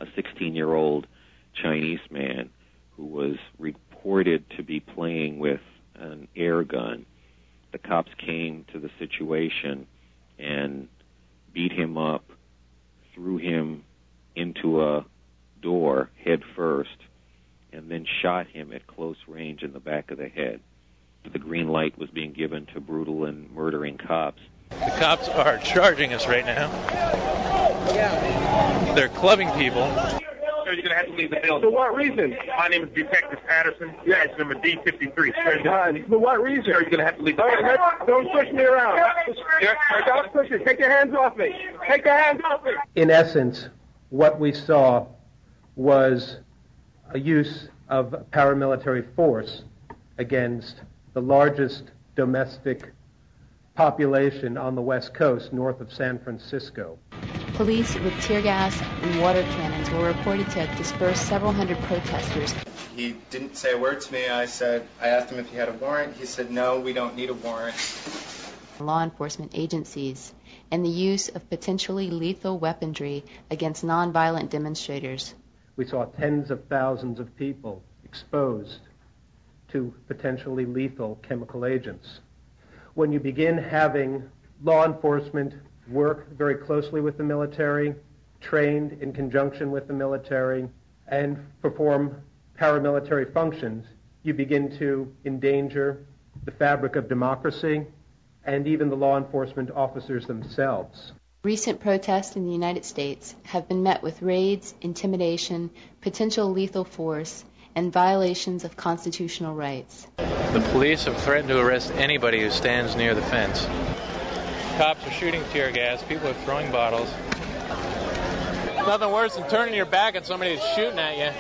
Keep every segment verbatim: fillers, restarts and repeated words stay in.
a sixteen-year-old Chinese man who was reported to be playing with an air gun. The cops came to the situation and beat him up, threw him into a door head first, and then shot him at close range in the back of the head. The green light was being given to brutal and murdering cops. The cops are charging us right now. They're clubbing people. You're going to have to leave the building. For what reason? My name is Detective Patterson. Yes. That's number D fifty-three. Done. For what reason? You're going to have to leave the building. Don't push me around. Don't push me. Take your hands off me. Take your hands off me. In essence, what we saw was a use of paramilitary force against the largest domestic population on the West Coast, north of San Francisco. Police with tear gas and water cannons were reported to have dispersed several hundred protesters. He didn't say a word to me. I said, I asked him if he had a warrant. He said, no, we don't need a warrant. Law enforcement agencies and the use of potentially lethal weaponry against nonviolent demonstrators. We saw tens of thousands of people exposed to potentially lethal chemical agents. When you begin having law enforcement work very closely with the military, trained in conjunction with the military, and perform paramilitary functions, you begin to endanger the fabric of democracy and even the law enforcement officers themselves. Recent protests in the United States have been met with raids, intimidation, potential lethal force, and violations of constitutional rights. The police have threatened to arrest anybody who stands near the fence. Cops are shooting tear gas. People are throwing bottles. Nothing worse than turning your back at somebody who's shooting at you.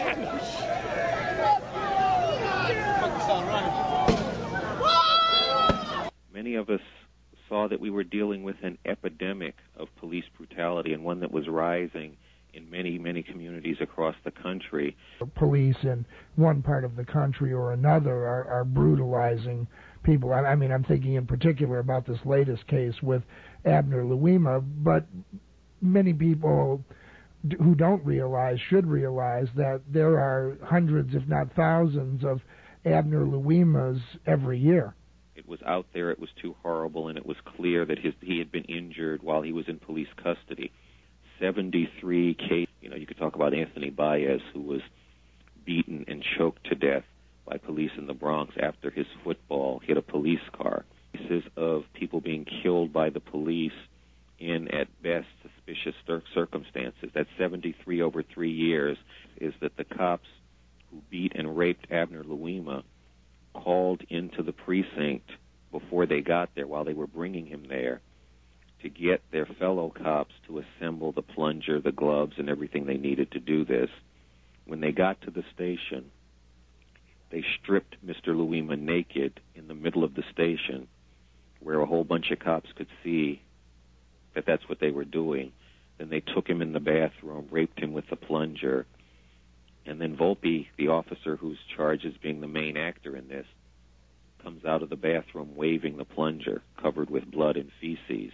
Many of us saw that we were dealing with an epidemic of police brutality, and one that was rising in many, many communities across the country. Police in one part of the country or another are, are brutalizing people. I, I mean, I'm thinking in particular about this latest case with Abner Louima, but many people d- who don't realize, should realize that there are hundreds, if not thousands, of Abner Louimas every year. It was out there, it was too horrible, and it was clear that his, he had been injured while he was in police custody. seventy-three cases. You know, you could talk about Anthony Baez, who was beaten and choked to death by police in the Bronx after his football hit a police car. Cases of people being killed by the police in, at best, suspicious circumstances. That's seventy-three over three years, is that the cops who beat and raped Abner Louima called into the precinct before they got there, while they were bringing him there, to get their fellow cops to assemble the plunger, the gloves, and everything they needed to do this. When they got to the station, they stripped Mister Louima naked in the middle of the station, where a whole bunch of cops could see that that's what they were doing. Then they took him in the bathroom, raped him with the plunger, and then Volpe, the officer who's charged as being the main actor in this, comes out of the bathroom waving the plunger, covered with blood and feces.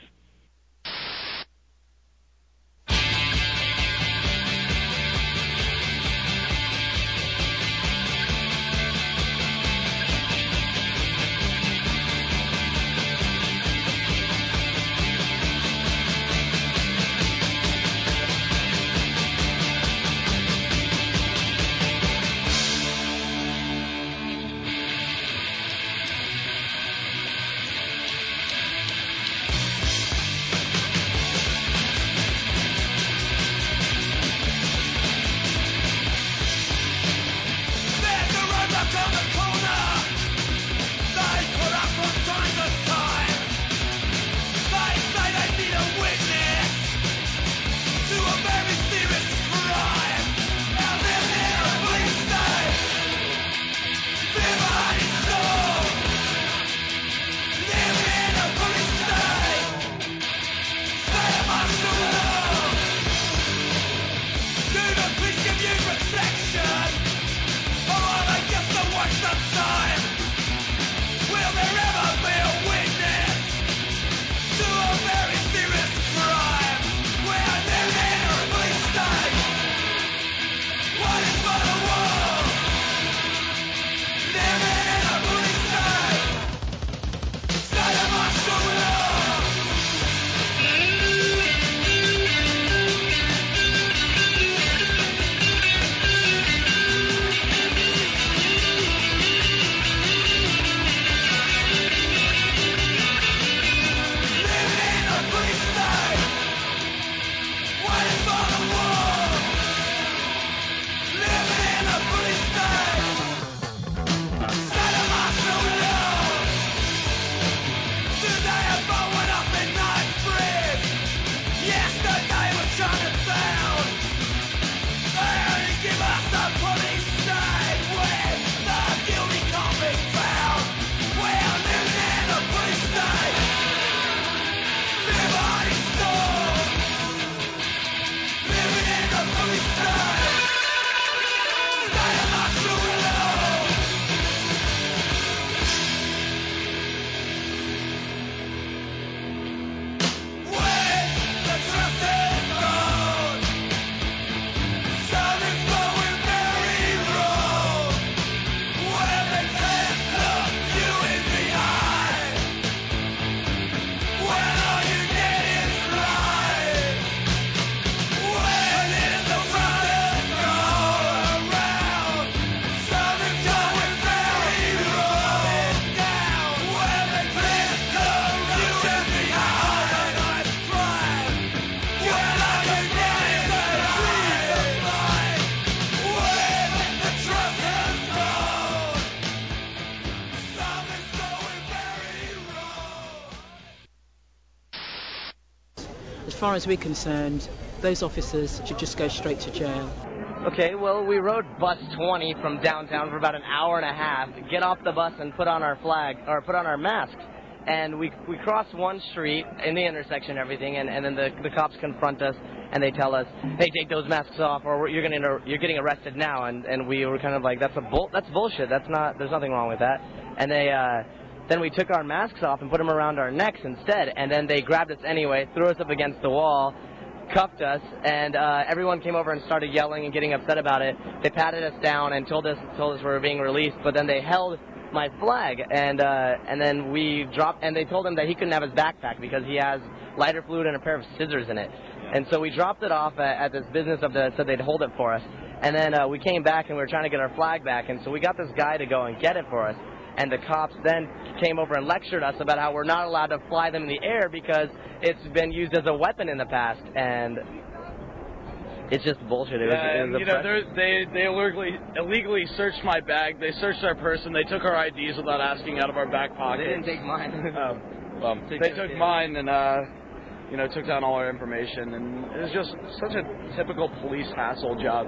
far as we're concerned, those officers should just go straight to jail. Okay, well, we rode bus twenty from downtown for about an hour and a half to get off the bus and put on our flag, or put on our masks. And we we cross one street in the intersection and everything, and, and then the, the cops confront us, and they tell us, hey, take those masks off, or you're getting you're getting arrested now. And, and we were kind of like, that's a bull, that's bullshit. That's not, there's nothing wrong with that. And they, uh, then we took our masks off and put them around our necks instead. And then they grabbed us anyway, threw us up against the wall, cuffed us, and uh, everyone came over and started yelling and getting upset about it. They patted us down and told us told us we were being released, but then they held my flag, and uh, and then we dropped, and they told him that he couldn't have his backpack because he has lighter fluid and a pair of scissors in it. And so we dropped it off at, at this business of the, said they'd hold it for us. And then uh, we came back and we were trying to get our flag back, and so we got this guy to go and get it for us. And the cops then came over and lectured us about how we're not allowed to fly them in the air because it's been used as a weapon in the past. And it's just bullshit. It was, yeah, it was and, you know, they they illegally, illegally searched my bag. They searched our person. They took our I Ds without asking out of our back pockets. They didn't take mine. um, well, they took mine and, uh, you know, took down all our information. And it was just such a typical police hassle job.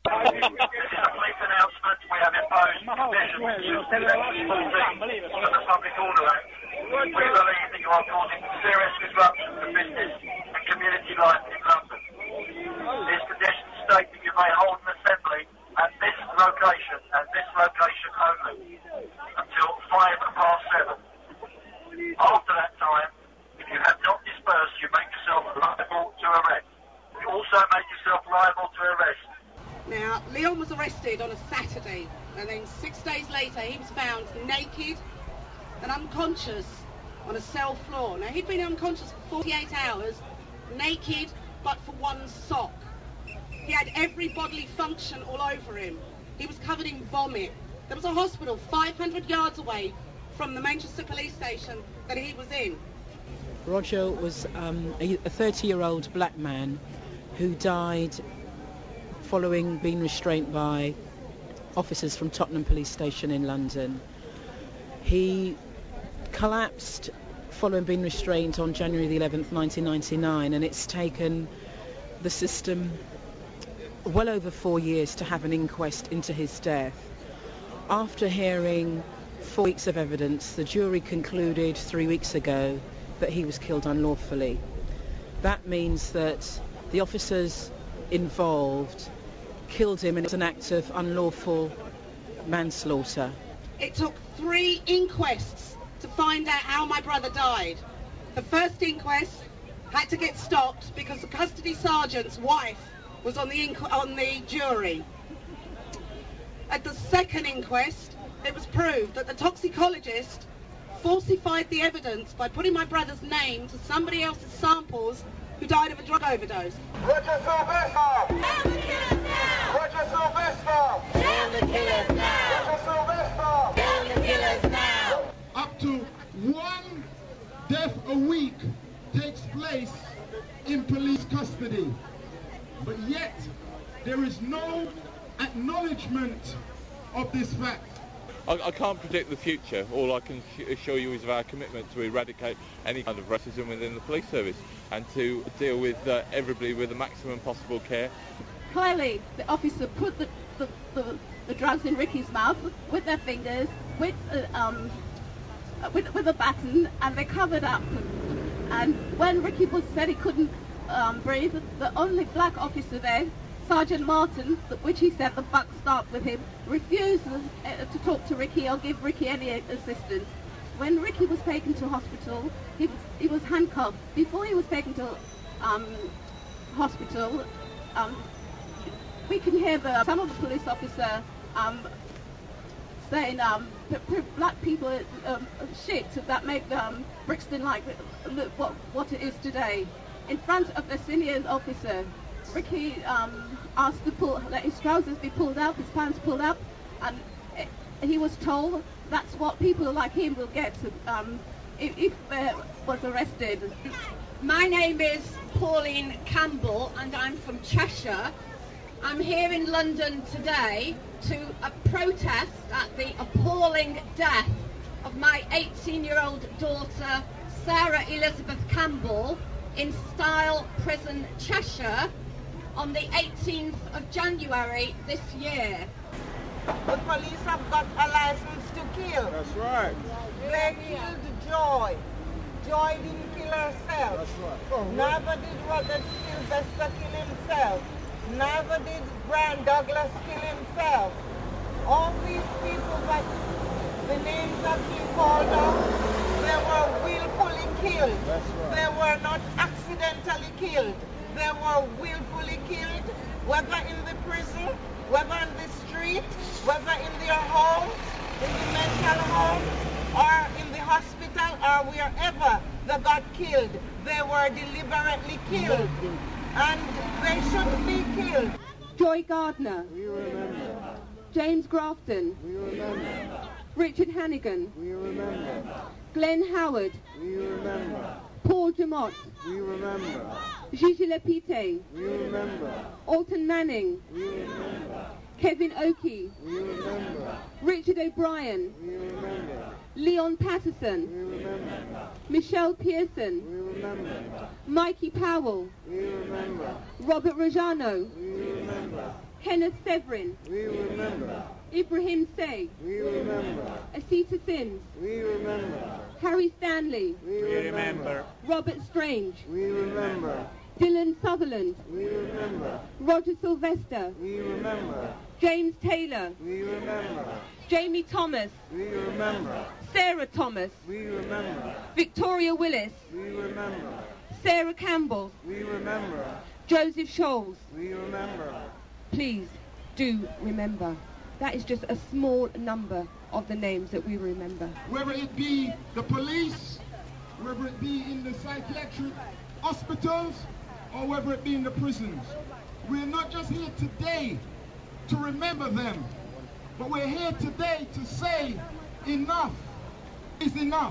We have imposed provisions to the Public Order Act. We believe that you are causing serious disruption to business and community life in London. These conditions state that you may hold an assembly at this location, and this location only, until five past seven. After that time, if you have not dispersed, you make yourself liable to arrest. You also make yourself liable to arrest. Now, Leon was arrested on a Saturday, and then six days later he was found naked and unconscious on a cell floor. Now, he'd been unconscious for forty-eight hours, naked but for one sock. He had every bodily function all over him. He was covered in vomit. There was a hospital five hundred yards away from the Manchester police station that he was in. Roger was um, a thirty-year-old black man who died following being restrained by officers from Tottenham Police Station in London. He collapsed following being restrained on January the eleventh, nineteen ninety-nine, and it's taken the system well over four years to have an inquest into his death. After hearing four weeks of evidence, the jury concluded three weeks ago that he was killed unlawfully. That means that the officers involved killed him, and it was an act of unlawful manslaughter. It took three inquests to find out how my brother died. The first inquest had to get stopped because the custody sergeant's wife was on the inqu- on the jury. At the second inquest, it was proved that the toxicologist falsified the evidence by putting my brother's name to somebody else's samples who died of a drug overdose. Roger Sylvester! Nail the killers now! Roger Sylvester! Nail the killers now! Roger Sylvester! Nail the killers now! Up to one death a week takes place in police custody. But yet, there is no acknowledgement of this fact. I, I can't predict the future. All I can assure you is of our commitment to eradicate any kind of racism within the police service and to deal with uh, everybody with the maximum possible care. Clearly, the officer put the, the, the, the drugs in Ricky's mouth with their fingers, with, uh, um, with, with a baton, and they covered up. And when Ricky was said he couldn't um, breathe, the only black officer there, Sergeant Martin, which he said the buck stopped with him, refused uh, to talk to Ricky or give Ricky any assistance. When Ricky was taken to hospital, he was, he was handcuffed. Before he was taken to um, hospital, um, we can hear the, some of the police officer um, saying um, black people um, shit that make um, Brixton like what, what it is today. In front of the senior officer, Ricky um, asked to pull, let his trousers be pulled up, his pants pulled up, and it, he was told that's what people like him will get um, if, if uh, was arrested. My name is Pauline Campbell and I'm from Cheshire. I'm here in London today to uh, protest at the appalling death of my eighteen-year-old daughter, Sarah Elizabeth Campbell, in Style Prison, Cheshire, on the eighteenth of January this year. The police have got a license to kill. That's right. They killed Joy. Joy didn't kill herself. That's right. Neither did Robert Sylvester kill himself. Neither did Brian Douglas kill himself. All these people that the names have been called out, they were willfully killed. That's right. They were not accidentally killed. They were willfully killed, whether in the prison, whether in the street, whether in their homes, in the mental home, or in the hospital, or wherever they got killed. They were deliberately killed, and they shouldn't be killed. Joy Gardner. We remember. James Grafton. We remember. Richard Hannigan. We remember. Glenn Howard. We remember. Paul Jamott. We remember. Gigi Lepite. We remember. Alton Manning. We remember. Kevin Oakey. We remember. Richard O'Brien. We remember. Leon Patterson. We remember. Michelle Pearson. We remember. Mikey Powell. We remember. Robert Rajano. We remember. Kenneth Severin. We remember. Ibrahim Say. We remember. Asita Sims. We remember. Harry Stanley. We remember. Robert Strange. We remember. Dylan Sutherland. We remember. Roger Sylvester. We remember. James Taylor. We remember. Jamie Thomas. We remember. Sarah Thomas. We remember. Victoria Willis. We remember. Sarah Campbell. We remember. Joseph Scholes. We remember. Please do remember. That is just a small number of the names that we remember. Whether it be the police, whether it be in the psychiatric hospitals, or whether it be in the prisons. We're not just here today to remember them, but we're here today to say enough is enough.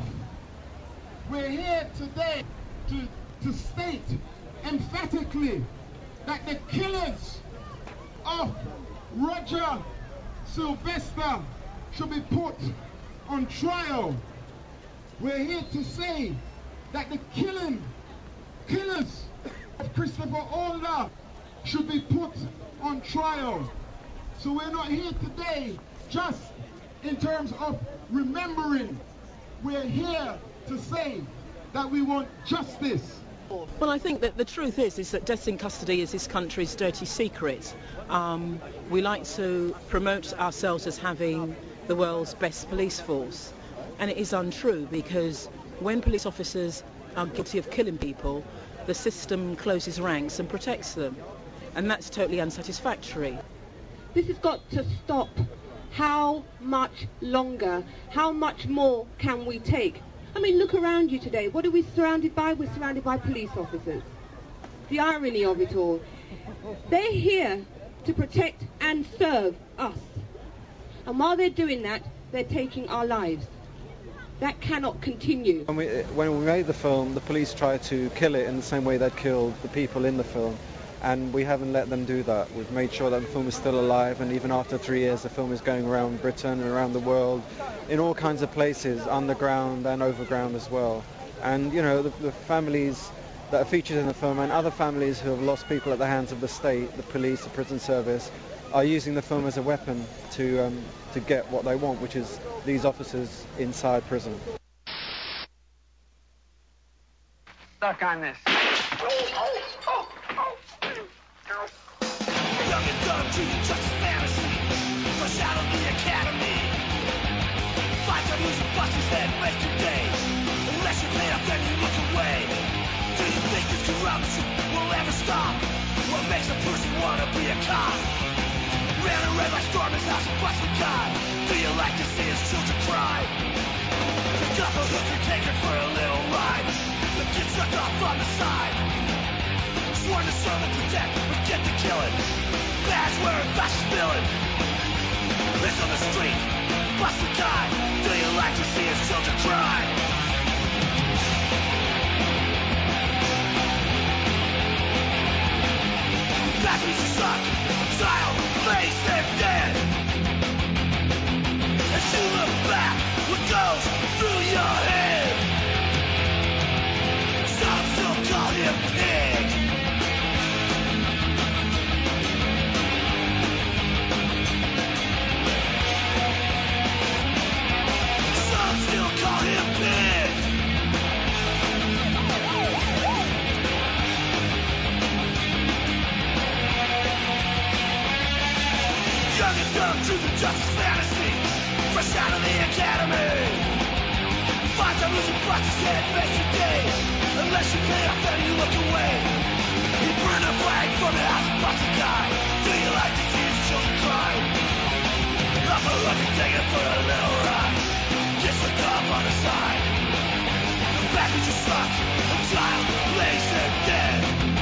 We're here today to, to state emphatically that the killers of Roger Sylvester should be put on trial. We're here to say that the killing killers of Christopher Older should be put on trial. So we're not here today just in terms of remembering. We're here to say that we want justice. Well, I think that the truth is is that death in custody is this country's dirty secret. Um, we like to promote ourselves as having the world's best police force, and it is untrue, because when police officers are guilty of killing people, the system closes ranks and protects them, and that's totally unsatisfactory. This has got to stop. How much longer? How much more can we take? I mean, look around you today. What are we surrounded by? We're surrounded by police officers. The irony of it all. They're here to protect and serve us. And while they're doing that, they're taking our lives. That cannot continue. When we, when we made the film, the police tried to kill it in the same way they'd killed the people in the film. And we haven't let them do that. We've made sure that the film is still alive, and even after three years the film is going around Britain and around the world, in all kinds of places, underground and overground as well. And, you know, the, the families that are featured in the film and other families who have lost people at the hands of the state, the police, the prison service, are using the film as a weapon to, um, to get what they want, which is these officers inside prison. Stuck on this. Oh, oh, oh, oh. Young and dumb, treated just as fantasy. Fresh out of the academy. Five time using buses that waste your day. Unless you pay up, then you look away. Do you think this corruption will ever stop? What makes a person want to be a cop? Ran a red by storm his house and busted God. Do you like to see his children cry? Pick up a hooker, take her for a little ride. But get stuck off on the side. Sworn to serve and protect, but get to killing. Badge wearing, fascist villain. Lives on the street, bust a guy. Do you like to see his children cry? That piece of suck, child, face them dead. As you look back, what goes through your head? Some still call him come to the justice fantasy, fresh out of the academy. Five time losing practice can't face your day, unless you pay off then you look away. You burn a flag from the house of boxing guy. Do you like to see his children cry? Up a look and take it for a little ride. Kiss the cup on the side. The fact that you suck, a child lays there dead.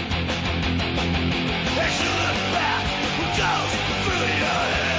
As you look back, what goes through your head?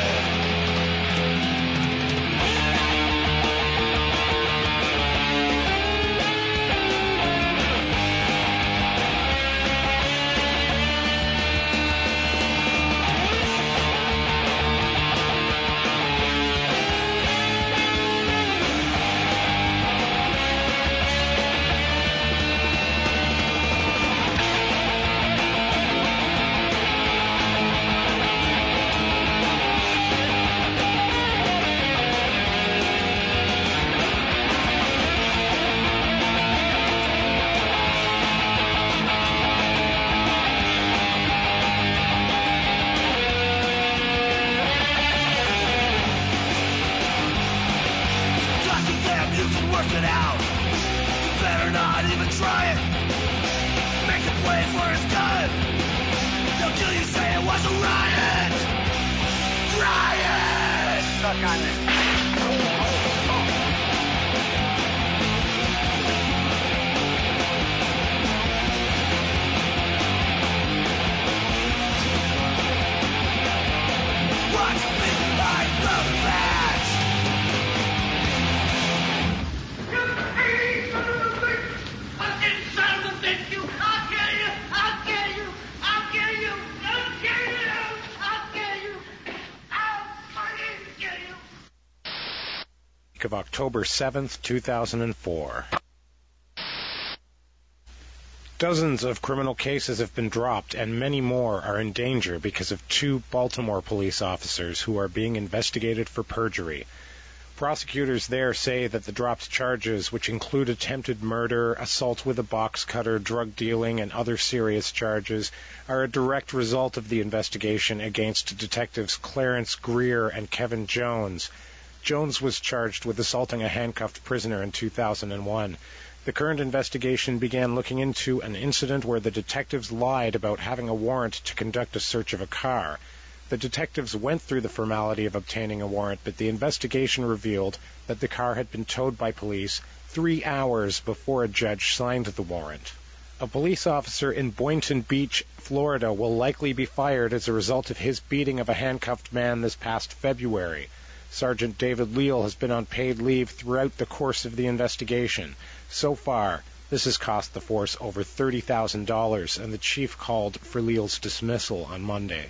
Of October seventh, two thousand four. Dozens of criminal cases have been dropped, and many more are in danger because of two Baltimore police officers who are being investigated for perjury. Prosecutors there say that the dropped charges, which include attempted murder, assault with a box cutter, drug dealing, and other serious charges, are a direct result of the investigation against detectives Clarence Greer and Kevin Jones. Jones was charged with assaulting a handcuffed prisoner in two thousand one. The current investigation began looking into an incident where the detectives lied about having a warrant to conduct a search of a car. The detectives went through the formality of obtaining a warrant, but the investigation revealed that the car had been towed by police three hours before a judge signed the warrant. A police officer in Boynton Beach, Florida, will likely be fired as a result of his beating of a handcuffed man this past February. Sergeant David Leal has been on paid leave throughout the course of the investigation. So far, this has cost the force over thirty thousand dollars, and the chief called for Leal's dismissal on Monday.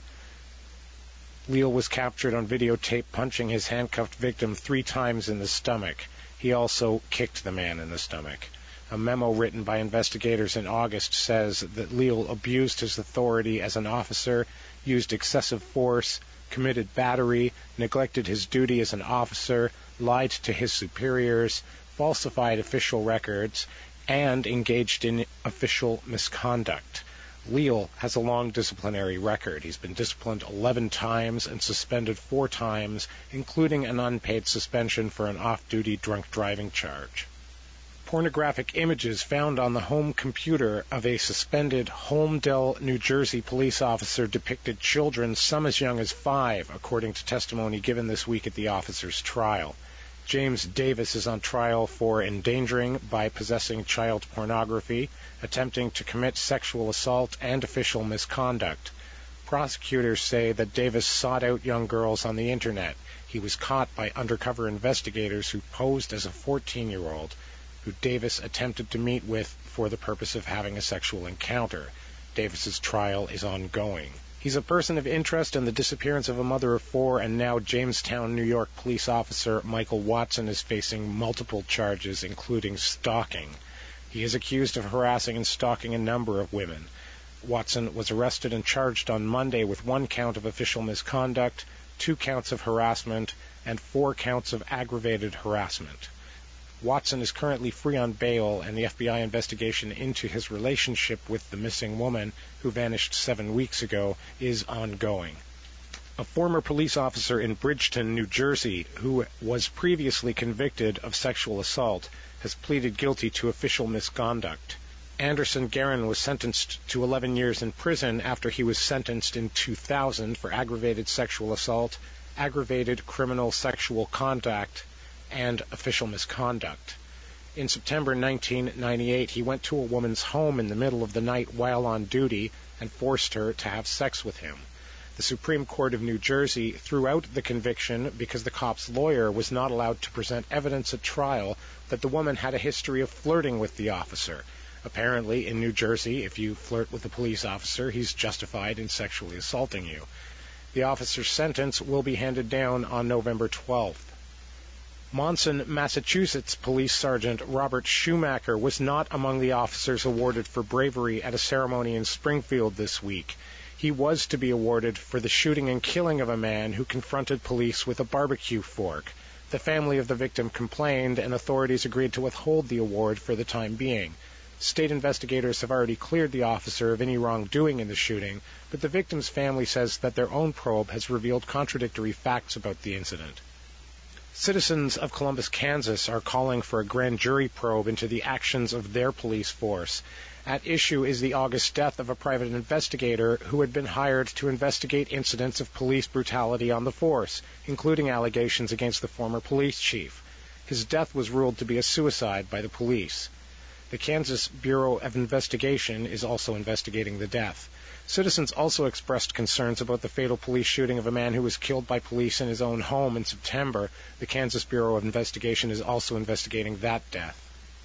Leal was captured on videotape punching his handcuffed victim three times in the stomach. He also kicked the man in the stomach. A memo written by investigators in August says that Leal abused his authority as an officer, used excessive force, committed battery, neglected his duty as an officer, lied to his superiors, falsified official records, and engaged in official misconduct. Leal has a long disciplinary record. He's been disciplined eleven times and suspended four times, including an unpaid suspension for an off-duty drunk driving charge. Pornographic images found on the home computer of a suspended Holmdel, New Jersey police officer depicted children, some as young as five, according to testimony given this week at the officer's trial. James Davis is on trial for endangering by possessing child pornography, attempting to commit sexual assault, and official misconduct. Prosecutors say that Davis sought out young girls on the Internet. He was caught by undercover investigators who posed as a fourteen-year-old, who Davis attempted to meet with for the purpose of having a sexual encounter. Davis's trial is ongoing. He's a person of interest in the disappearance of a mother of four, and now Jamestown, New York police officer Michael Watson is facing multiple charges, including stalking. He is accused of harassing and stalking a number of women. Watson was arrested and charged on Monday with one count of official misconduct, two counts of harassment, and four counts of aggravated harassment. Watson is currently free on bail, and the F B I investigation into his relationship with the missing woman, who vanished seven weeks ago, is ongoing. A former police officer in Bridgeton, New Jersey, who was previously convicted of sexual assault, has pleaded guilty to official misconduct. Anderson Guerin was sentenced to eleven years in prison after he was sentenced in two thousand for aggravated sexual assault, aggravated criminal sexual conduct, and official misconduct. In September nineteen ninety-eight, he went to a woman's home in the middle of the night while on duty and forced her to have sex with him. The Supreme Court of New Jersey threw out the conviction because the cop's lawyer was not allowed to present evidence at trial that the woman had a history of flirting with the officer. Apparently, in New Jersey, if you flirt with a police officer, he's justified in sexually assaulting you. The officer's sentence will be handed down on November twelfth. Monson, Massachusetts Police Sergeant Robert Schumacher was not among the officers awarded for bravery at a ceremony in Springfield this week. He was to be awarded for the shooting and killing of a man who confronted police with a barbecue fork. The family of the victim complained, and authorities agreed to withhold the award for the time being. State investigators have already cleared the officer of any wrongdoing in the shooting, but the victim's family says that their own probe has revealed contradictory facts about the incident. Citizens of Columbus, Kansas are calling for a grand jury probe into the actions of their police force. At issue is the August death of a private investigator who had been hired to investigate incidents of police brutality on the force, including allegations against the former police chief. His death was ruled to be a suicide by the police. The Kansas Bureau of Investigation is also investigating the death. Citizens also expressed concerns about the fatal police shooting of a man who was killed by police in his own home in September. The Kansas Bureau of Investigation is also investigating that death.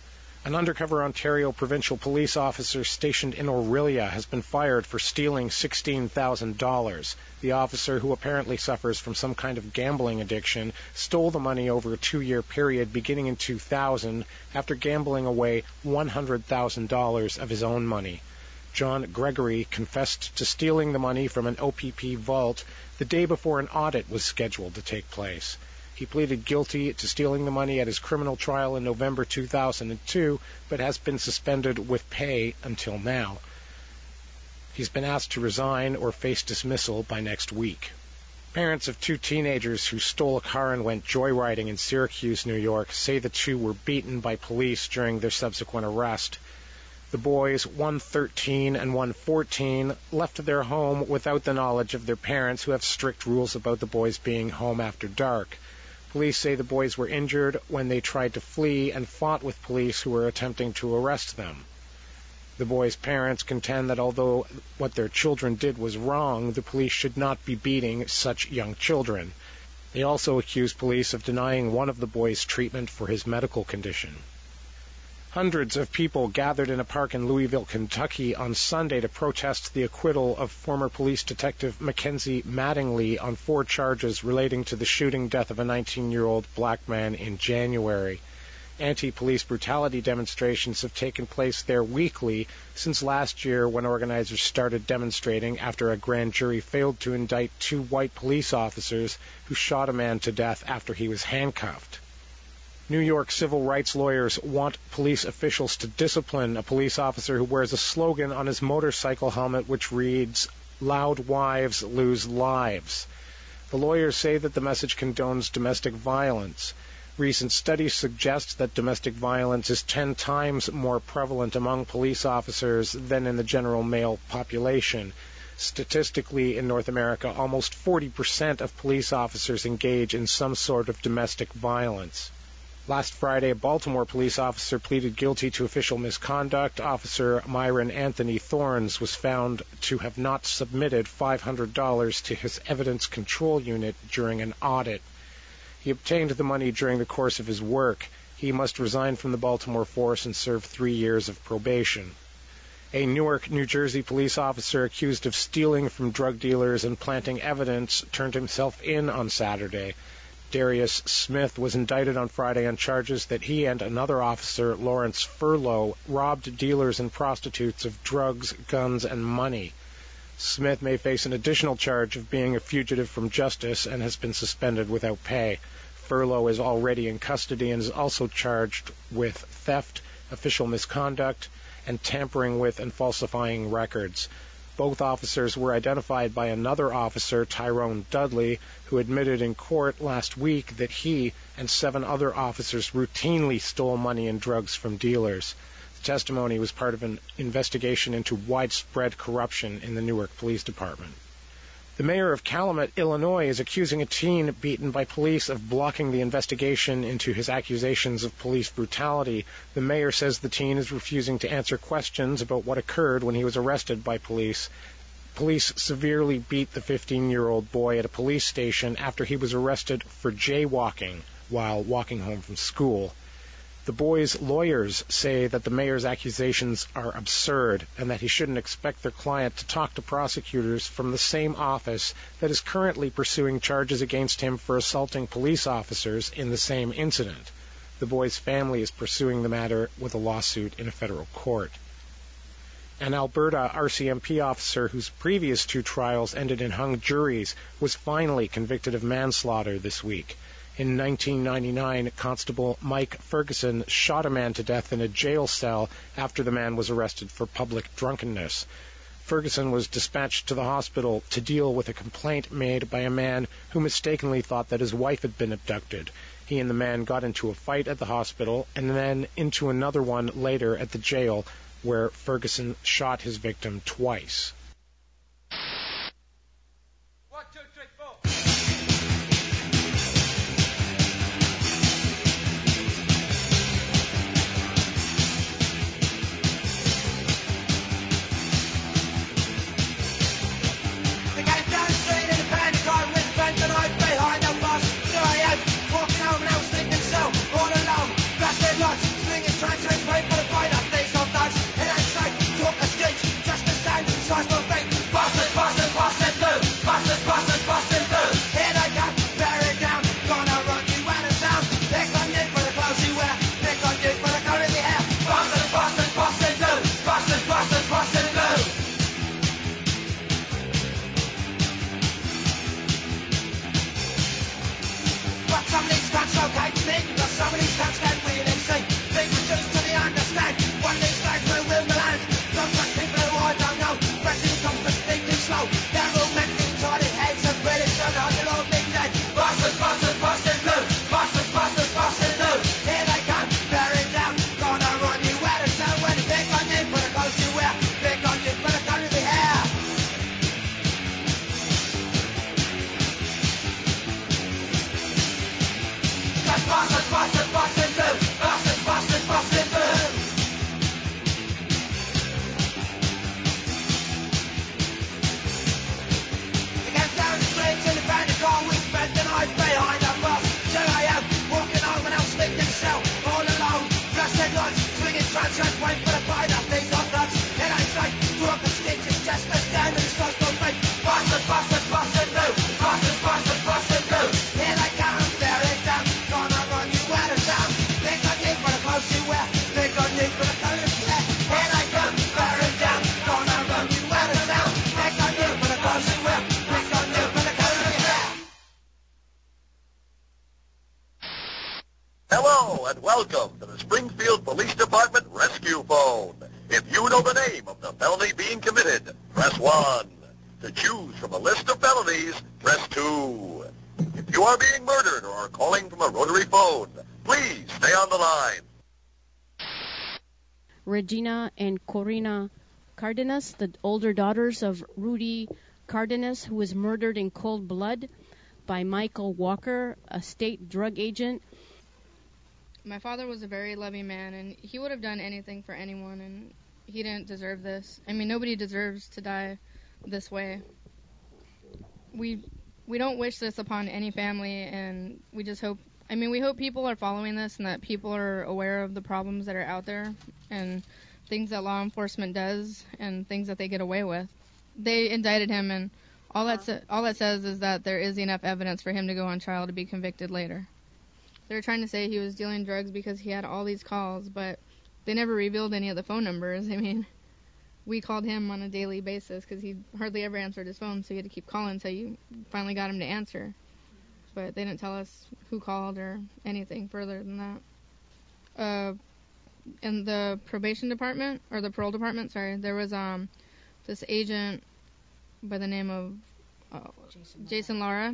An undercover Ontario provincial police officer stationed in Orillia has been fired for stealing sixteen thousand dollars. The officer, who apparently suffers from some kind of gambling addiction, stole the money over a two-year period beginning in two thousand after gambling away one hundred thousand dollars of his own money. John Gregory confessed to stealing the money from an O P P vault the day before an audit was scheduled to take place. He pleaded guilty to stealing the money at his criminal trial in November two thousand two, but has been suspended with pay until now. He's been asked to resign or face dismissal by next week. Parents of two teenagers who stole a car and went joyriding in Syracuse, New York, say the two were beaten by police during their subsequent arrest. The boys, one thirteen and one fourteen, left their home without the knowledge of their parents, who have strict rules about the boys being home after dark. Police say the boys were injured when they tried to flee and fought with police who were attempting to arrest them. The boys' parents contend that although what their children did was wrong, the police should not be beating such young children. They also accuse police of denying one of the boys treatment for his medical condition. Hundreds of people gathered in a park in Louisville, Kentucky on Sunday to protest the acquittal of former police detective Mackenzie Mattingly on four charges relating to the shooting death of a nineteen-year-old black man in January. Anti-police brutality demonstrations have taken place there weekly since last year, when organizers started demonstrating after a grand jury failed to indict two white police officers who shot a man to death after he was handcuffed. New York civil rights lawyers want police officials to discipline a police officer who wears a slogan on his motorcycle helmet which reads, "Loud wives lose lives." The lawyers say that the message condones domestic violence. Recent studies suggest that domestic violence is ten times more prevalent among police officers than in the general male population. Statistically, in North America, almost forty percent of police officers engage in some sort of domestic violence. Last Friday, a Baltimore police officer pleaded guilty to official misconduct. Officer Myron Anthony Thorns was found to have not submitted five hundred dollars to his evidence control unit during an audit. He obtained the money during the course of his work. He must resign from the Baltimore force and serve three years of probation. A Newark, New Jersey police officer accused of stealing from drug dealers and planting evidence turned himself in on Saturday. Darius Smith was indicted on Friday on charges that he and another officer, Lawrence Furlow, robbed dealers and prostitutes of drugs, guns, and money. Smith may face an additional charge of being a fugitive from justice and has been suspended without pay. Furlow is already in custody and is also charged with theft, official misconduct, and tampering with and falsifying records. Both officers were identified by another officer, Tyrone Dudley, who admitted in court last week that he and seven other officers routinely stole money and drugs from dealers. The testimony was part of an investigation into widespread corruption in the Newark Police Department. The mayor of Calumet, Illinois, is accusing a teen beaten by police of blocking the investigation into his accusations of police brutality. The mayor says the teen is refusing to answer questions about what occurred when he was arrested by police. Police severely beat the fifteen-year-old boy at a police station after he was arrested for jaywalking while walking home from school. The boy's lawyers say that the mayor's accusations are absurd and that he shouldn't expect their client to talk to prosecutors from the same office that is currently pursuing charges against him for assaulting police officers in the same incident. The boy's family is pursuing the matter with a lawsuit in a federal court. An Alberta R C M P officer whose previous two trials ended in hung juries was finally convicted of manslaughter this week. In nineteen ninety-nine, Constable Mike Ferguson shot a man to death in a jail cell after the man was arrested for public drunkenness. Ferguson was dispatched to the hospital to deal with a complaint made by a man who mistakenly thought that his wife had been abducted. He and the man got into a fight at the hospital and then into another one later at the jail, where Ferguson shot his victim twice. One, two, three, four. Hello and welcome to the Springfield Police Department Rescue Phone. If you know the name of the felony being committed, press one. To choose from a list of felonies, press two. If you are being murdered or are calling from a rotary phone, please stay on the line. Regina and Corina Cardenas, the older daughters of Rudy Cardenas, who was murdered in cold blood by Michael Walker, a state drug agent. My father was a very loving man, and he would have done anything for anyone, and he didn't deserve this. I mean, nobody deserves to die this way. We we don't wish this upon any family, and we just hope, I mean, we hope people are following this and that people are aware of the problems that are out there and things that law enforcement does and things that they get away with. They indicted him, and all that, sa- all that says is that there is enough evidence for him to go on trial to be convicted later. They were trying to say he was dealing drugs because he had all these calls, but they never revealed any of the phone numbers. I mean, we called him on a daily basis because he hardly ever answered his phone, so you had to keep calling until you finally got him to answer. But they didn't tell us who called or anything further than that. Uh, in the probation department, or the parole department, sorry, there was um this agent by the name of uh, Jason, Jason Lara,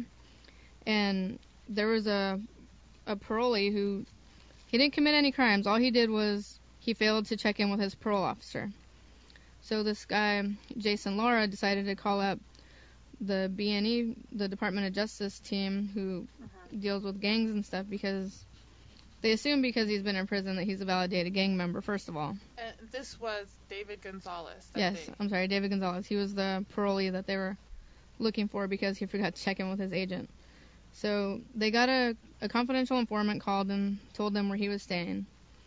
and there was a a parolee who he didn't commit any crimes. All he did was he failed to check in with his parole officer. So this guy, Jason Lara, decided to call up the B N E, the Department of Justice team, who uh-huh. deals with gangs and stuff, because they assume because he's been in prison that he's a validated gang member, first of all. And this was David Gonzalez. I yes, think. I'm sorry, David Gonzalez. He was the parolee that they were looking for because he forgot to check in with his agent. So they got a, a confidential informant called and told them where he was staying.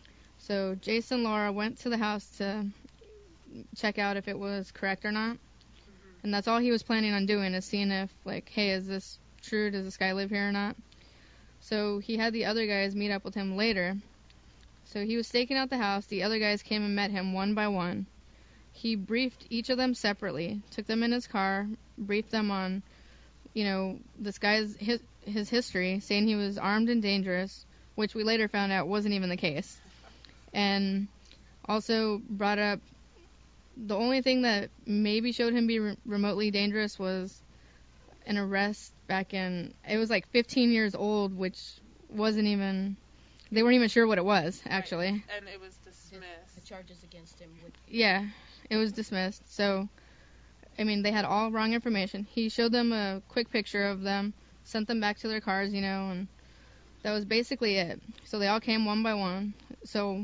So Jason Lara went to the house to check out if it was correct or not. Mm-hmm. And that's all he was planning on doing, is seeing if, like, hey, is this true? Does this guy live here or not? So he had the other guys meet up with him later. So he was staking out the house. The other guys came and met him one by one. He briefed each of them separately, took them in his car, briefed them on, you know, this guy's his, his history, saying he was armed and dangerous, which we later found out wasn't even the case. And also brought up the only thing that maybe showed him be re- remotely dangerous was an arrest back in, it was like fifteen years old, which wasn't even, they weren't even sure what it was, actually. Right. And it was dismissed. The charges against him would... Yeah, it was dismissed. So, I mean, they had all wrong information. He showed them a quick picture of them, sent them back to their cars, you know, and that was basically it. So they all came one by one. So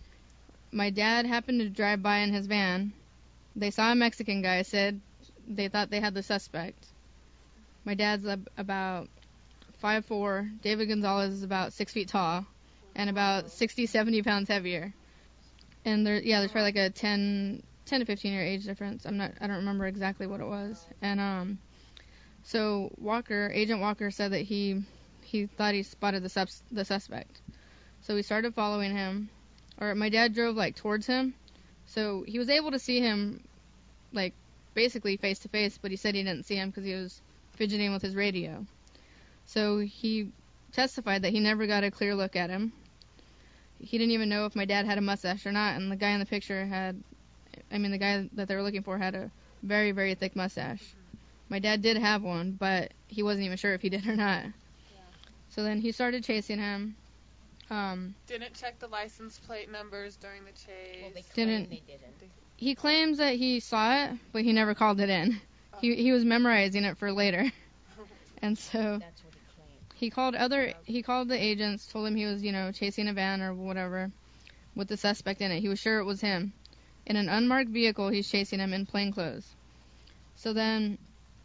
my dad happened to drive by in his van. They saw a Mexican guy, said they thought they had the suspect. My dad's ab- about five foot four. David Gonzalez is about six feet tall and about sixty, seventy pounds heavier. And there, yeah, there's probably like a ten, ten to fifteen year age difference. I'm not, I don't remember exactly what it was. And um, so Walker, Agent Walker, said that he he thought he spotted the subs- the suspect. So we started following him. Or my dad drove like towards him, so he was able to see him, like basically face to face. But he said he didn't see him because he was fidgeting with his radio. So he testified that he never got a clear look at him. He didn't even know if my dad had a mustache or not, and the guy in the picture had, I mean the guy that they were looking for had a very, very thick mustache. My dad did have one, but he wasn't even sure if he did or not. Yeah. So then he started chasing him. Um, didn't check the license plate numbers during the chase. Well, they claim didn't. they didn't. He claims that he saw it, but he never called it in. Oh. He he was memorizing it for later, and so That's what he claimed. he called other he called the agents, told him he was you know chasing a van or whatever, with the suspect in it. He was sure it was him. In an unmarked vehicle, he's chasing him in plain clothes. So then,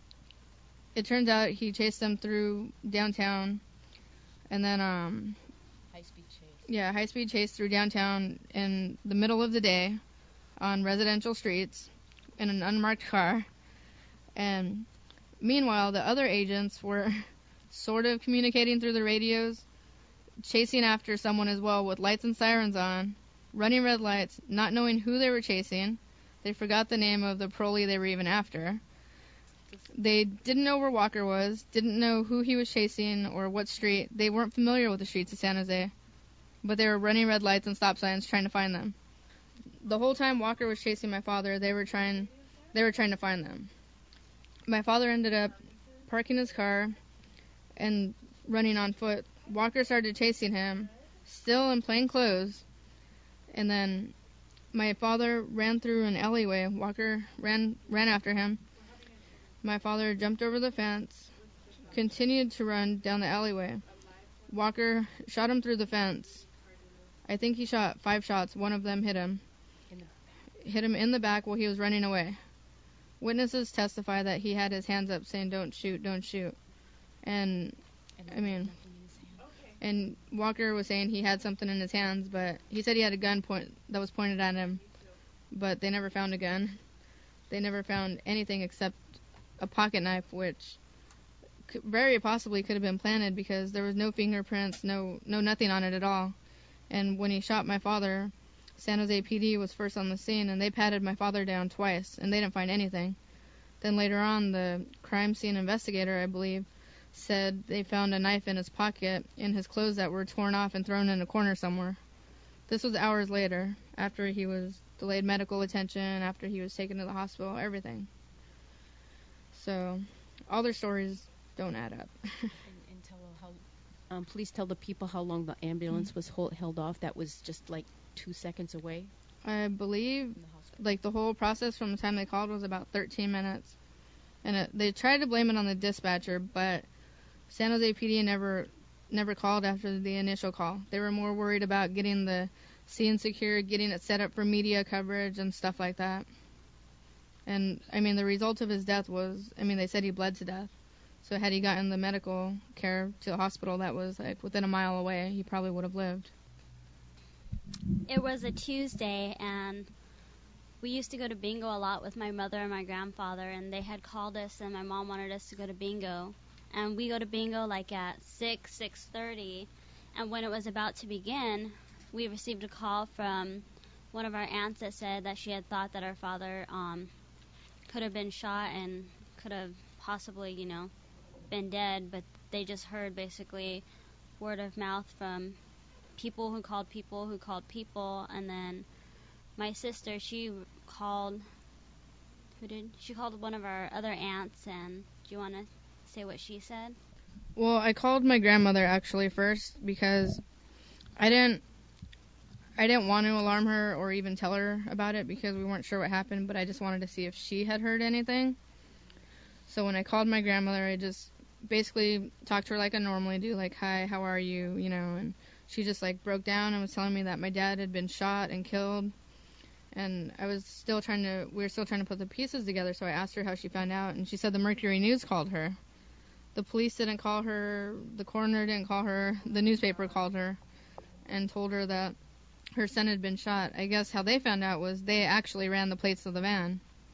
it turns out he chased them through downtown, and then um. High-speed chase. Yeah, high-speed chase through downtown in the middle of the day on residential streets in an unmarked car. And meanwhile, the other agents were sort of communicating through the radios, chasing after someone as well with lights and sirens on, running red lights, not knowing who they were chasing. They forgot the name of the parolee they were even after. They didn't know where Walker was, didn't know who he was chasing or what street. They weren't familiar with the streets of San Jose, but they were running red lights and stop signs trying to find them. The whole time Walker was chasing my father, they were trying, they were trying to find them. My father ended up parking his car and running on foot. Walker started chasing him, still in plain clothes, and then my father ran through an alleyway. Walker ran ran after him. My father jumped over the fence, continued to run down the alleyway. Walker shot him through the fence. I think he shot five shots. One of them hit him. Hit him in the back while he was running away. Witnesses testify that he had his hands up saying, "Don't shoot, don't shoot." And, I mean, and Walker was saying he had something in his hands, but he said he had a gun point that was pointed at him, but they never found a gun. They never found anything except a pocket knife, which could, very possibly could have been planted because there was no fingerprints, no no nothing on it at all. And when he shot my father, San Jose P D was first on the scene, and they patted my father down twice, and they didn't find anything. Then later on, the crime scene investigator, I believe, said they found a knife in his pocket in his clothes that were torn off and thrown in a corner somewhere. This was hours later, after he was delayed medical attention after he was taken to the hospital, everything. So all their stories don't add up. and, and tell how, um, please tell the people how long the ambulance was hold, held off. That was just like two seconds away. I believe, like, the whole process from the time they called was about thirteen minutes. And it, they tried to blame it on the dispatcher, but San Jose P D never never called after the initial call. They were more worried about getting the scene secure, getting it set up for media coverage and stuff like that. And, I mean, the result of his death was, I mean, they said he bled to death. So had he gotten the medical care to the hospital that was, like, within a mile away, he probably would have lived. It was a Tuesday, and we used to go to bingo a lot with my mother and my grandfather, and they had called us, and my mom wanted us to go to bingo. And we go to bingo, like, at six, six thirty, and when it was about to begin, we received a call from one of our aunts that said that she had thought that our father um, could have been shot and could have possibly, you know, been dead, but they just heard basically word of mouth from people who called people who called people, and then my sister, she called, who did, she called one of our other aunts, and do you want to say what she said? Well, I called my grandmother actually first because I didn't I didn't want to alarm her or even tell her about it because we weren't sure what happened, but I just wanted to see if she had heard anything. So when I called my grandmother, I just basically talked to her like I normally do, like, hi, how are you, you know, and she just, like, broke down and was telling me that my dad had been shot and killed. And I was still trying to, we were still trying to put the pieces together, so I asked her how she found out, and she said the Mercury News called her. The police didn't call her, the coroner didn't call her, the newspaper called her and told her that her son had been shot. I guess how they found out was they actually ran the plates of the van.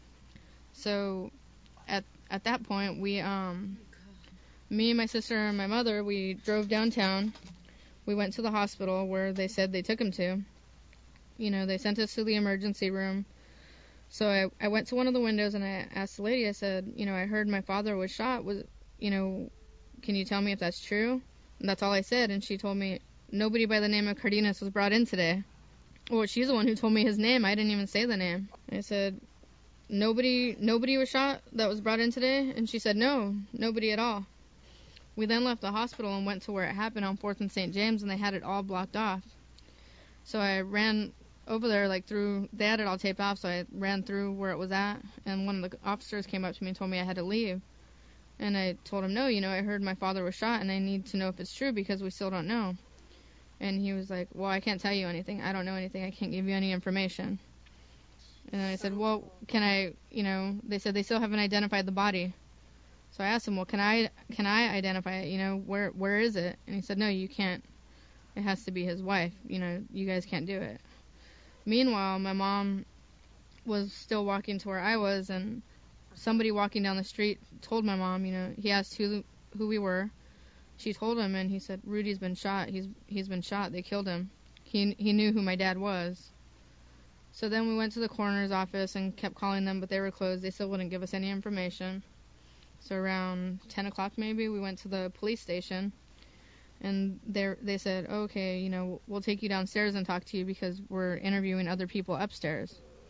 So at at that point, we, um, me, my sister, and my mother, we drove downtown. We went to the hospital where they said they took him to. You know, they sent us to the emergency room. So I, I went to one of the windows and I asked the lady, I said, you know, I heard my father was shot. Was, you know, can you tell me if that's true? And that's all I said. And she told me, nobody by the name of Cardenas was brought in today. Well, she's the one who told me his name. I didn't even say the name. I said, nobody, nobody was shot that was brought in today? And she said, no, nobody at all. We then left the hospital and went to where it happened on fourth and Saint James, and they had it all blocked off. So I ran over there, like, through, they had it all taped off, so I ran through where it was at, and one of the officers came up to me and told me I had to leave. And I told him, no, you know, I heard my father was shot, and I need to know if it's true because we still don't know. And he was like, well, I can't tell you anything. I don't know anything. I can't give you any information. And I said, well, can I, you know, they said they still haven't identified the body. So I asked him, well, can I can I identify it? You know, where where is it? And he said, no, you can't. It has to be his wife. You know, you guys can't do it. Meanwhile, my mom was still walking to where I was, and somebody walking down the street told my mom, you know, he asked who who we were. She told him, and he said, Rudy's been shot. He's he's been shot. They killed him. He he knew who my dad was. So then we went to the coroner's office and kept calling them, but they were closed. They still wouldn't give us any information. So around ten o'clock maybe, we went to the police station, and they they said, okay, you know, we'll take you downstairs and talk to you because we're interviewing other people upstairs.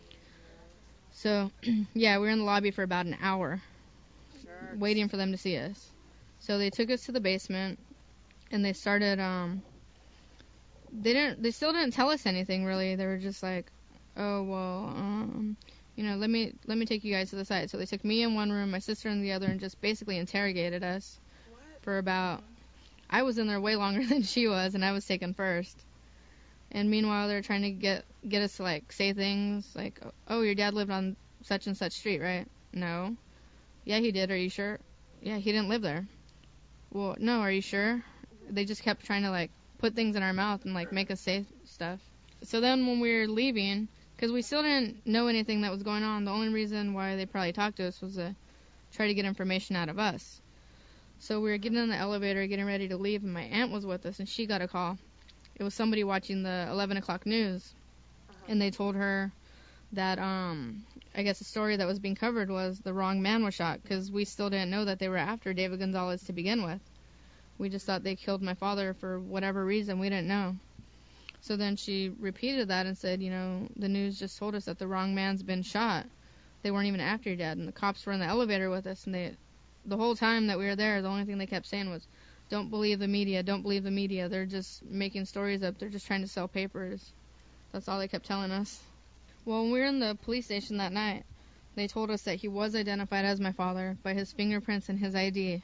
So, yeah, we were in the lobby for about an hour, sure. waiting for them to see us. So they took us to the basement, and they started, um, they didn't, they still didn't tell us anything, really. They were just like, oh, well, um, you know, let me, let me take you guys to the side. So they took me in one room, my sister in the other, and just basically interrogated us what? for about, I was in there way longer than she was, and I was taken first. And meanwhile, they're trying to get, get us to, like, say things like, oh, your dad lived on such and such street, right? No. Yeah, he did. Are you sure? Yeah, he didn't live there. Well, no, are you sure? They just kept trying to, like, put things in our mouth and, like, make us say stuff. So then when we were leaving, because we still didn't know anything that was going on, the only reason why they probably talked to us was to try to get information out of us. So we were getting in the elevator, getting ready to leave, and my aunt was with us, and she got a call. It was somebody watching the eleven o'clock news, and they told her that, um, I guess the story that was being covered was the wrong man was shot, because we still didn't know that they were after David Gonzalez to begin with. We just thought they killed my father for whatever reason. We didn't know. So then she repeated that and said, you know, the news just told us that the wrong man's been shot. They weren't even after your dad. And the cops were in the elevator with us, and they, the whole time that we were there, the only thing they kept saying was, don't believe the media, don't believe the media. They're just making stories up. They're just trying to sell papers. That's all they kept telling us. Well, when we were in the police station that night, they told us that he was identified as my father by his fingerprints and his I D.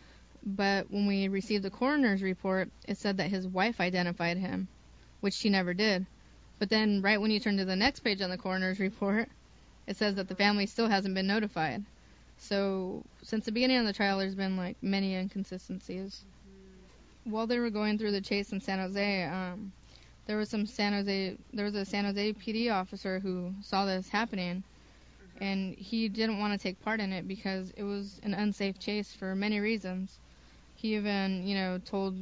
But when we received the coroner's report, it said that his wife identified him, which she never did. But then right when you turn to the next page on the coroner's report, it says that the family still hasn't been notified. So since the beginning of the trial, there's been like many inconsistencies. Mm-hmm. While they were going through the chase in San Jose, um, there was some San Jose, there was a San Jose P D officer who saw this happening, mm-hmm. and he didn't want to take part in it because it was an unsafe chase for many reasons. He even, you know, told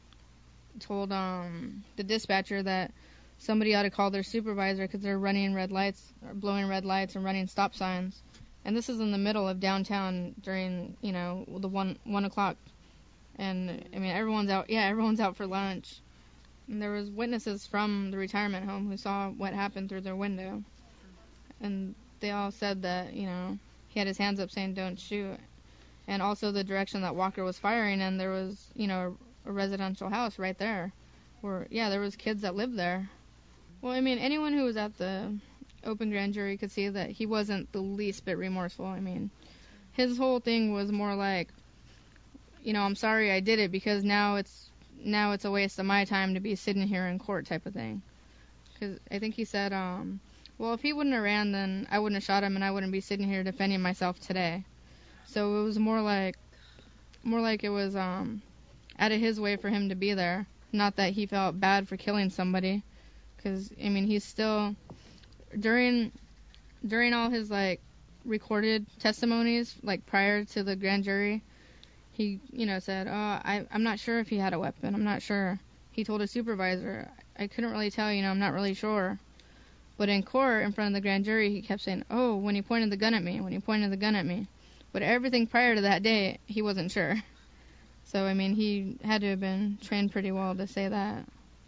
told um, the dispatcher that somebody ought to call their supervisor because they're running red lights, or blowing red lights and running stop signs. And this is in the middle of downtown during, you know, the one one o'clock. And I mean, everyone's out. Yeah, everyone's out for lunch. And there was witnesses from the retirement home who saw what happened through their window. And they all said that, you know, he had his hands up saying, "Don't shoot." And also the direction that Walker was firing, and there was, you know, a residential house right there, where yeah, there was kids that lived there. Well, I mean, anyone who was at the open grand jury could see that he wasn't the least bit remorseful. I mean, his whole thing was more like, you know, I'm sorry I did it because now it's now it's a waste of my time to be sitting here in court type of thing. Because I think he said, um, well, if he wouldn't have ran, then I wouldn't have shot him and I wouldn't be sitting here defending myself today. So it was more like, more like it was um, out of his way for him to be there. Not that he felt bad for killing somebody. Because, I mean, he's still, during during all his, like, recorded testimonies, like, prior to the grand jury, he, you know, said, oh, I, I'm not sure if he had a weapon. I'm not sure. He told his supervisor, I couldn't really tell, you know, I'm not really sure. But in court, in front of the grand jury, he kept saying, oh, when he pointed the gun at me, when he pointed the gun at me. But everything prior to that day, he wasn't sure. So, I mean, he had to have been trained pretty well to say that.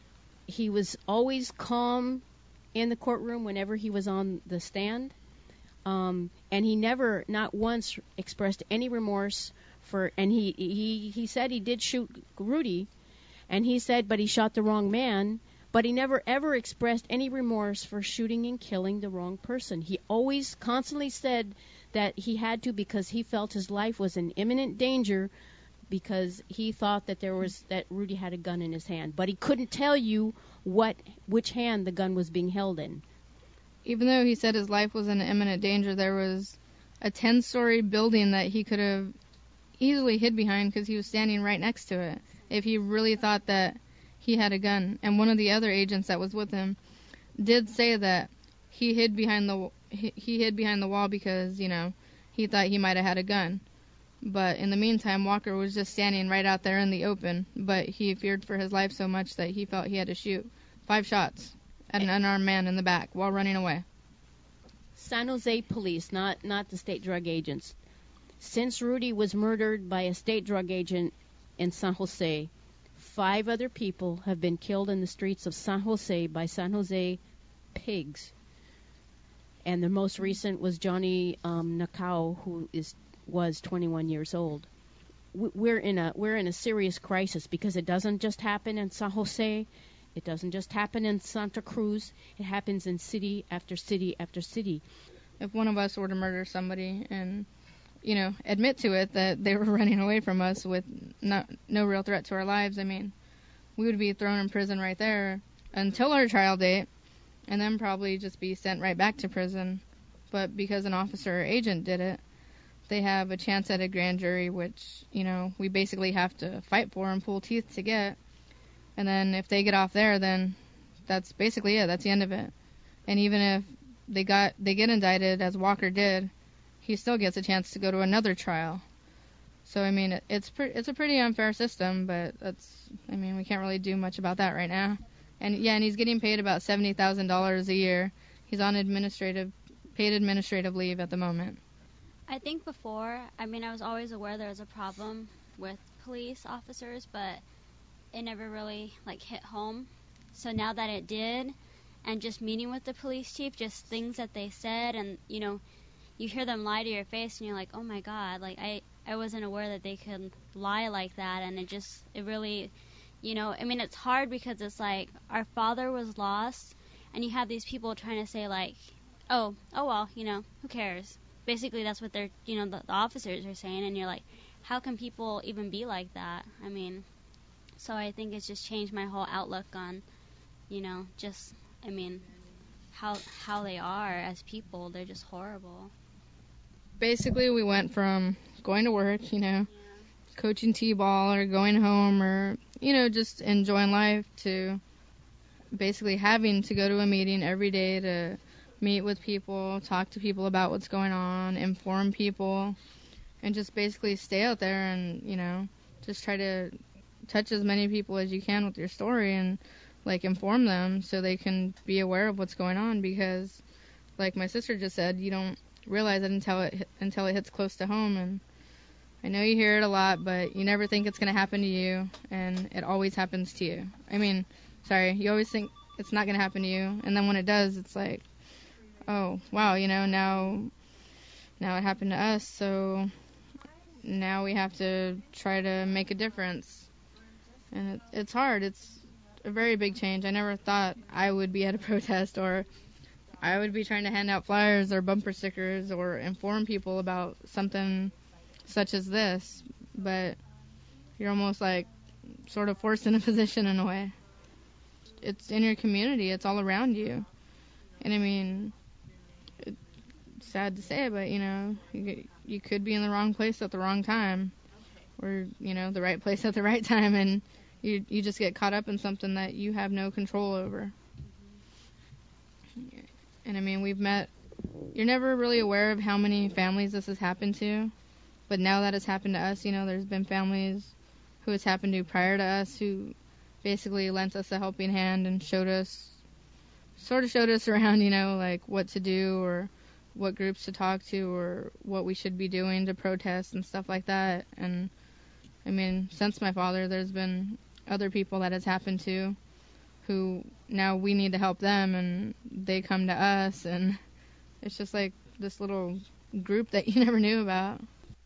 He was always calm in the courtroom whenever he was on the stand. Um, and he never, not once, expressed any remorse for, and he, he, he said he did shoot Rudy, and he said, but he shot the wrong man, but he never ever expressed any remorse for shooting and killing the wrong person. He always constantly said that he had to because he felt his life was in imminent danger because he thought that there was that Rudy had a gun in his hand, but he couldn't tell you what which hand the gun was being held in. Even though he said his life was in imminent danger, there was a ten-story building that he could have easily hid behind because he was standing right next to it if he really thought that he had a gun. And one of the other agents that was with him did say that he hid behind the he, he hid behind the wall because, you know, he thought he might have had a gun. But in the meantime, Walker was just standing right out there in the open, but he feared for his life so much that he felt he had to shoot five shots at an unarmed man in the back while running away. San Jose police, not not the state drug agents. Since Rudy was murdered by a state drug agent in San Jose, five other people have been killed in the streets of San Jose by San Jose pigs. And the most recent was Johnny um, Nakao, who is was twenty-one years old. We're in a we're in a serious crisis because it doesn't just happen in San Jose, it doesn't just happen in Santa Cruz. It happens in city after city after city. If one of us were to murder somebody and, you know, admit to it that they were running away from us with no, no real threat to our lives, I mean, we would be thrown in prison right there until our trial date, and then probably just be sent right back to prison. But because an officer or agent did it, they have a chance at a grand jury, which, you know, we basically have to fight for and pull teeth to get. And then if they get off there, then that's basically it. That's the end of it. And even if they got they get indicted, as Walker did, he still gets a chance to go to another trial. So, I mean, it, it's pre- it's a pretty unfair system, but that's, I mean, we can't really do much about that right now. And, yeah, and he's getting paid about seventy thousand dollars a year. He's on administrative, paid administrative leave at the moment. I think before, I mean, I was always aware there was a problem with police officers, but it never really, like, hit home. So now that it did, and just meeting with the police chief, just things that they said, and, you know, you hear them lie to your face, and you're like, oh my God, like, I, I wasn't aware that they could lie like that, and it just, it really, you know, I mean, it's hard because it's like, our father was lost, and you have these people trying to say, like, oh, oh well, you know, who cares? Basically, that's what they're, you know, the, the officers are saying, and you're like, how can people even be like that? I mean, so I think it's just changed my whole outlook on, you know, just, I mean, how how they are as people. They're just horrible. Basically, we went from going to work, you know, coaching t-ball or going home or, you know, just enjoying life to basically having to go to a meeting every day to meet with people, talk to people about what's going on, inform people, and just basically stay out there and, you know, just try to touch as many people as you can with your story and, like, inform them so they can be aware of what's going on because, like my sister just said, you don't realize it until it until it hits close to home. And I know you hear it a lot, but you never think it's going to happen to you, and it always happens to you. I mean, sorry, you always think it's not going to happen to you, and then when it does, it's like, oh, wow, you know, now, now it happened to us, so now we have to try to make a difference. And it, it's hard. It's a very big change. I never thought I would be at a protest or I would be trying to hand out flyers or bumper stickers or inform people about something such as this, but you're almost like sort of forced in a position in a way. It's in your community. It's all around you. And I mean, it's sad to say, but, you know, you, you could be in the wrong place at the wrong time or, you know, the right place at the right time, and you you just get caught up in something that you have no control over. And I mean, we've met, you're never really aware of how many families this has happened to, but now that it's happened to us, you know, there's been families who it's happened to prior to us who basically lent us a helping hand and showed us, sort of showed us around, you know, like what to do or what groups to talk to or what we should be doing to protest and stuff like that. And I mean, since my father, there's been other people that it's happened to who now we need to help them, and they come to us, and it's just like this little group that you never knew about.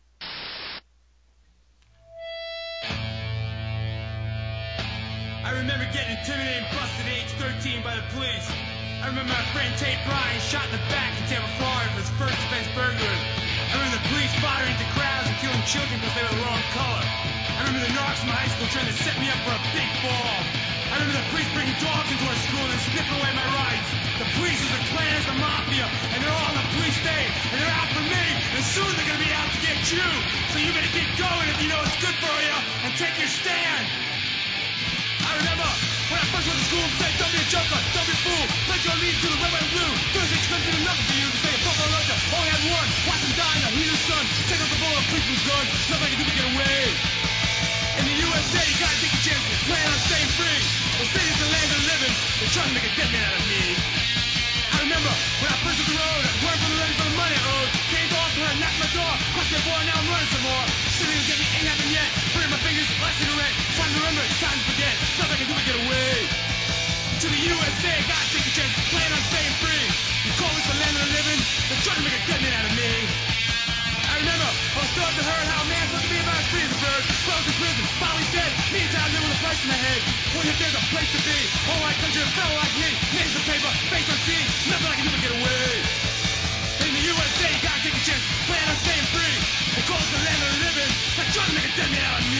I remember getting intimidated and busted at age thirteen by the police. I remember my friend Tate Bryan shot in the back in Tampa, Florida for his first defense burglary. I remember the police firing into crowds and killing children because they were the wrong color. I remember the narcs in my high school trying to set me up for a big fall. I remember the police bringing dogs into our school and sniffing away my rights. The police is the Klan, is the mafia, and they're all on the police state, and they're out for me, and soon they're going to be out to get you. So you better keep going if you know it's good for you, and take your stand. I remember when I first went to school and said, don't be a joker, don't be a fool, pledge your allegiance to the red, white, and blue. Those things couldn't do nothing for you to say a Buffalo Roger, only had one, watch them die in the heat of the sun, take out the bullet, a policeman's gun, nothing I can do to get away. In the U S A, you gotta take a chance, plan on staying free. The city's the land of the living, they're trying to make a dead man out of me. I remember when I first took the road, I was working for the money for the money I owed. Came to offer her, knocked my door, question boy, now I'm running some more. Sitting and get me, ain't happened yet. Burning my fingers, last cigarette. Time to remember, it's time to forget. Nothing I can do to get away. To the U S A, gotta take a chance, plan on staying free. You call this the land of the living, they're trying to make a dead man out of me. I remember, I was taught to her how a man's supposed to be about as free as a bird. Well, I was in prison, finally dead, meantime living with a price in my head. What if there's a place to be? Whole white country, a fellow like me, names the paper, face on scene, nothing I can do to get away. In the U S A, you gotta take a chance, plan on staying free. They call us the land of the living, they're trying to make a dead man out of me.